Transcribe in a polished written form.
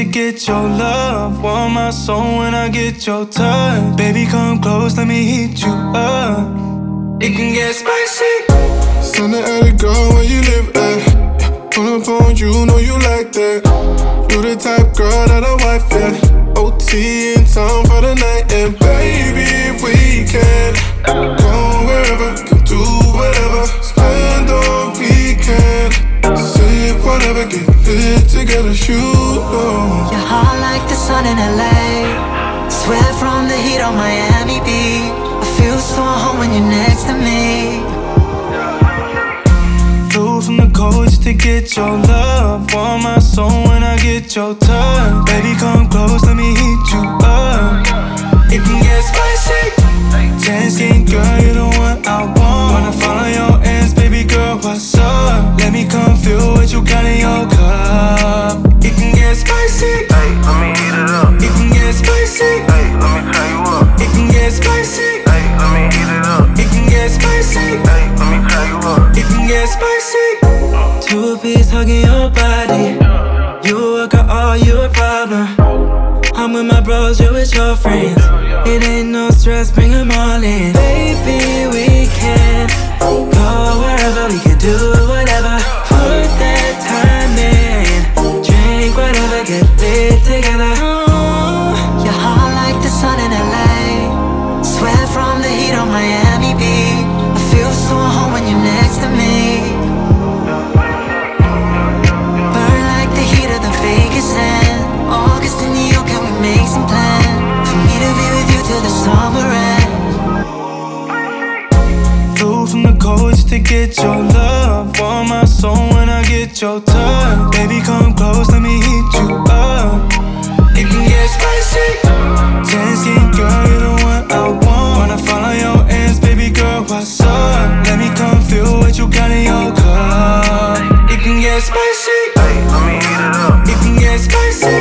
to get your love. Warm my soul when I get your touch. Baby, come close, let me heat you up. It can get spicy. Send it at a girl where you live at. Pull up on you, know you like that. You the type girl that I wife, yeah. OT in town for the night. And baby, if we can go wherever, can do whatever. Spend all weekend, sip whatever, get lit together, you know. You're hot like the sun in LA. Sweat from the heat on Miami Beach. I feel so home when you're next to me. Flew from the cold just to get your love. Warm my soul when I get your touch. Baby, come close, let me heat you up. It can get spicy. Tan skin girl, you're the one I want. Wanna follow your ends, baby girl, what's up? Let me come feel what you got in your cup. It can get spicy. Hey, let me heat it up. It can get spicy. Hey, let me turn you up. It can get spicy. Hey, let me heat it up. It can get spicy. Hey, let me turn you up. It can get spicy. Two-piece hugging your body. You work out all you a problem. I'm with my bros, you're with your friends. It ain't no stress, bring them all in. Baby, we can go wherever, we can do whatever. Put that time in, drink whatever, get lit together. You're hot like the sun in LA. Sweat from the heat on Miami Beach. I feel so home when you're next to me. Burn like the heat of the Vegas sand. August in New York, can we make some plans? For me to be with you till the summer ends. Flew from the cold just to get your love. Warm my soul when I get your touch. Baby, come close, let me heat you up. It can get spicy. Tan skin girl, you're the one I want. Wanna follow your ends, baby girl, what's up? Let me come feel what you got in your cup. It can get spicy. Hey, let me heat it up. It can get spicy.